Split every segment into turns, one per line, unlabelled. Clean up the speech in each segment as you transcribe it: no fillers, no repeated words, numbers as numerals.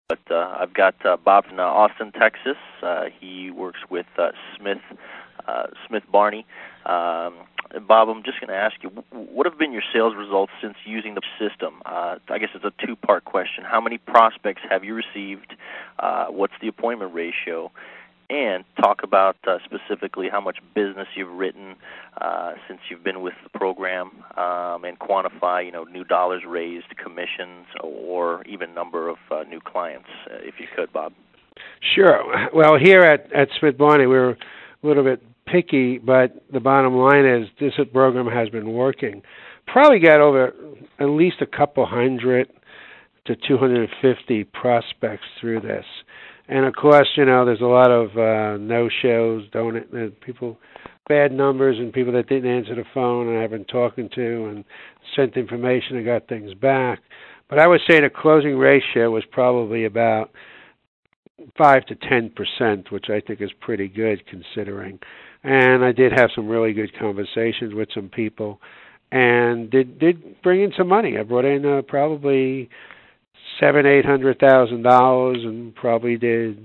But I've got Bob from Austin, Texas. He works with Smith Barney. Bob, I'm just going to ask you, what have been your sales results since using the system? I guess it's a two-part question. How many prospects have you received? What's the appointment ratio? And talk about specifically how much business you've written since you've been with the program, and quantify, new dollars raised, commissions, or even number of new clients, if you could, Bob.
Sure. Well, here at Smith Barney, we're a little bit picky, but the bottom line is this program has been working. Probably got over at least a couple hundred to 250 prospects through this. And of course, there's a lot of no-shows, people, bad numbers, and people that didn't answer the phone and I've been talking to and sent information and got things back. But I would say the closing ratio was probably about 5 to 10%, which I think is pretty good considering. And I did have some really good conversations with some people, and did bring in some money. I brought in probably $700,000-$800,000, and probably did,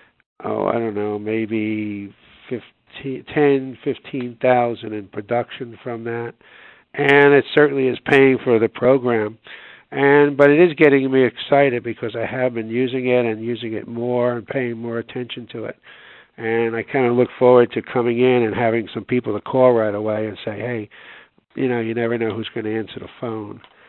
maybe 15,000 in production from that. And it certainly is paying for the program. But it is getting me excited because I have been using it and using it more and paying more attention to it. And I kind of look forward to coming in and having some people to call right away and say, hey, you never know who's going to answer the phone.